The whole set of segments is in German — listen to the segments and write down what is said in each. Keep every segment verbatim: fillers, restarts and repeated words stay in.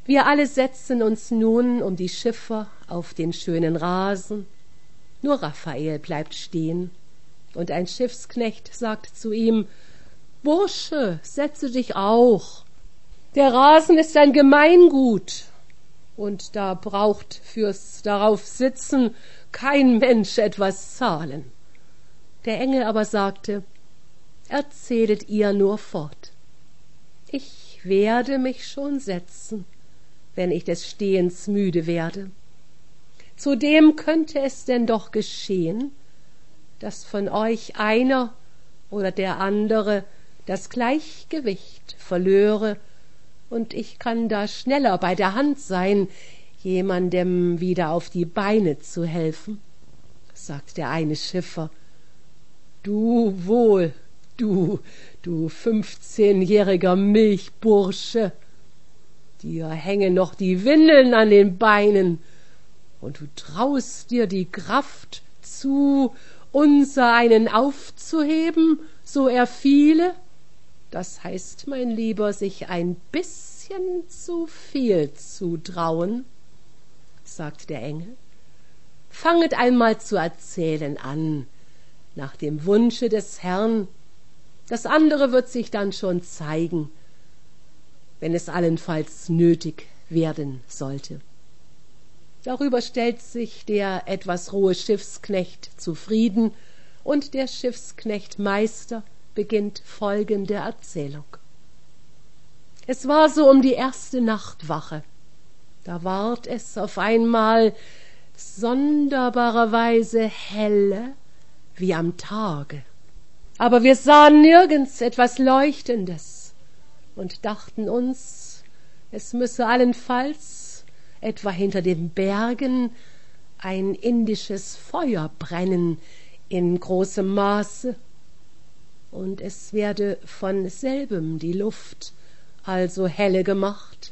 Wir alle setzen uns nun um die Schiffer auf den schönen Rasen. Nur Raphael bleibt stehen, und ein Schiffsknecht sagt zu ihm: »Bursche, setze dich auch. Der Rasen ist ein Gemeingut, und da braucht fürs darauf sitzen kein Mensch etwas zahlen.« Der Engel aber sagte: »Erzählet ihr nur fort. Ich werde mich schon setzen, wenn ich des Stehens müde werde. Zudem könnte es denn doch geschehen, dass von euch einer oder der andere das Gleichgewicht verlöre, und ich kann da schneller bei der Hand sein, jemandem wieder auf die Beine zu helfen.« Sagt der eine Schiffer: »Du wohl, du, du fünfzehnjähriger Milchbursche, dir hängen noch die Windeln an den Beinen, und du traust dir die Kraft zu, unser einen aufzuheben, so er fiele? Das heißt, mein Lieber, sich ein bisschen zu viel zutrauen.« Sagt der Engel: »Fanget einmal zu erzählen an, nach dem Wunsche des Herrn. Das andere wird sich dann schon zeigen, wenn es allenfalls nötig werden sollte.« Darüber stellt sich der etwas rohe Schiffsknecht zufrieden, und der Schiffsknechtmeister beginnt folgende Erzählung. Es war so um die erste Nachtwache. Da ward es auf einmal sonderbarerweise helle wie am Tage. Aber wir sahen nirgends etwas Leuchtendes und dachten uns, es müsse allenfalls etwa hinter den Bergen ein indisches Feuer brennen in großem Maße, und es werde von selbem die Luft also helle gemacht.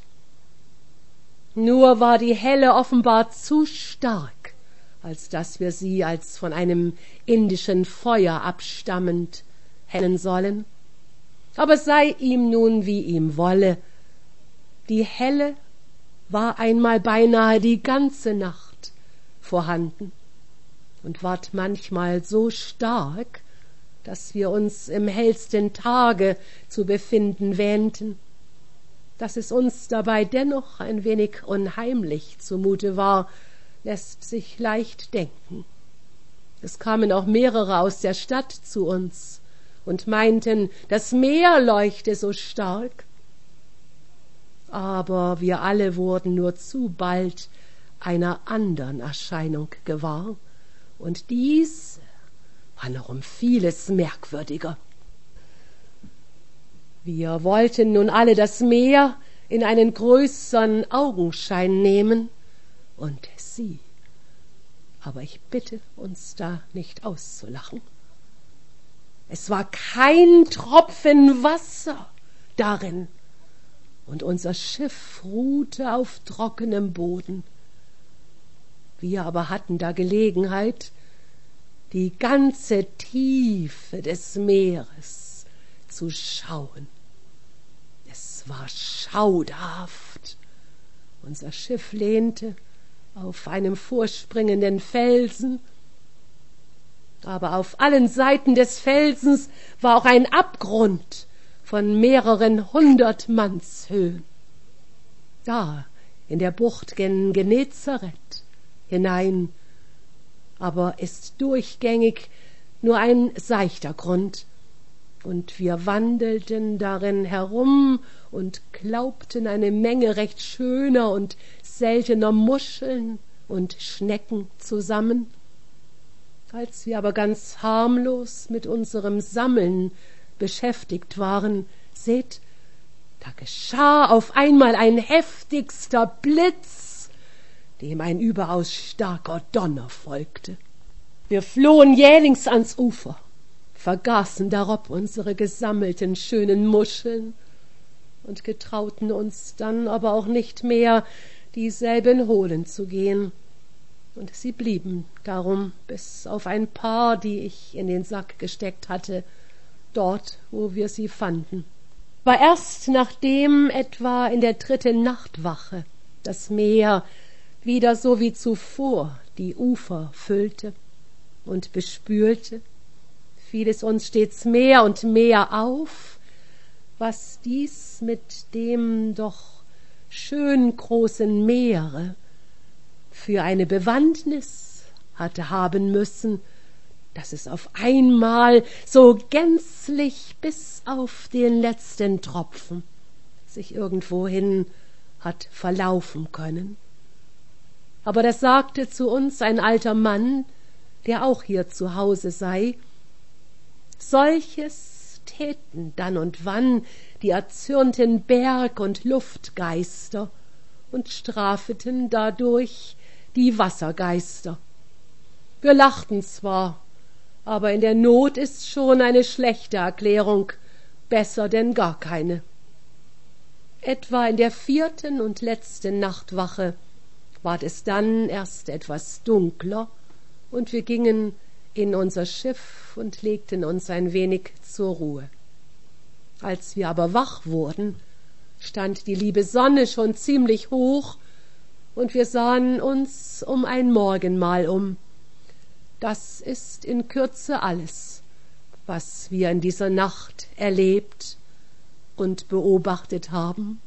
Nur war die Helle offenbar zu stark, als dass wir sie als von einem indischen Feuer abstammend hennen sollen. Aber sei ihm nun wie ihm wolle, die Helle war einmal beinahe die ganze Nacht vorhanden und ward manchmal so stark, dass wir uns im hellsten Tage zu befinden wähnten. Dass es uns dabei dennoch ein wenig unheimlich zumute war, lässt sich leicht denken. Es kamen auch mehrere aus der Stadt zu uns und meinten, das Meer leuchte so stark. Aber wir alle wurden nur zu bald einer andern Erscheinung gewahr, und diese war noch um vieles merkwürdiger. Wir wollten nun alle das Meer in einen größern Augenschein nehmen, und sieh, aber ich bitte uns da nicht auszulachen, es war kein Tropfen Wasser darin, und unser Schiff ruhte auf trockenem Boden. Wir aber hatten da Gelegenheit, die ganze Tiefe des Meeres zu schauen. Es war schauderhaft. Unser Schiff lehnte auf einem vorspringenden Felsen, aber auf allen Seiten des Felsens war auch ein Abgrund von mehreren hundert Mannshöhen. Da in der Bucht gen Genezareth hinein aber ist durchgängig nur ein seichter Grund, und wir wandelten darin herum und glaubten eine Menge recht schöner und seltener Muscheln und Schnecken zusammen. Als wir aber ganz harmlos mit unserem Sammeln beschäftigt waren, seht, da geschah auf einmal ein heftigster Blitz, dem ein überaus starker Donner folgte. Wir flohen jählings ans Ufer, vergaßen darob unsere gesammelten schönen Muscheln und getrauten uns dann aber auch nicht mehr, dieselben holen zu gehen, und sie blieben darum bis auf ein paar, die ich in den Sack gesteckt hatte, dort, wo wir sie fanden. war erst nachdem etwa in der dritten Nachtwache das Meer wieder so wie zuvor die Ufer füllte und bespülte, fiel es uns stets mehr und mehr auf, was dies mit dem doch schön großen Meere für eine Bewandtnis hatte haben müssen, dass es auf einmal so gänzlich bis auf den letzten Tropfen sich irgendwohin hat verlaufen können. Aber das sagte zu uns ein alter Mann, der auch hier zu Hause sei. Solches täten dann und wann die erzürnten Berg- und Luftgeister und strafeten dadurch die Wassergeister. Wir lachten zwar, aber in der Not ist schon eine schlechte Erklärung, besser denn gar keine. Etwa in der vierten und letzten Nachtwache ward es dann erst etwas dunkler, und wir gingen in unser Schiff und legten uns ein wenig zur Ruhe. Als wir aber wach wurden, stand die liebe Sonne schon ziemlich hoch, und wir sahen uns um ein Morgenmahl um. Das ist in Kürze alles, was wir in dieser Nacht erlebt und beobachtet haben.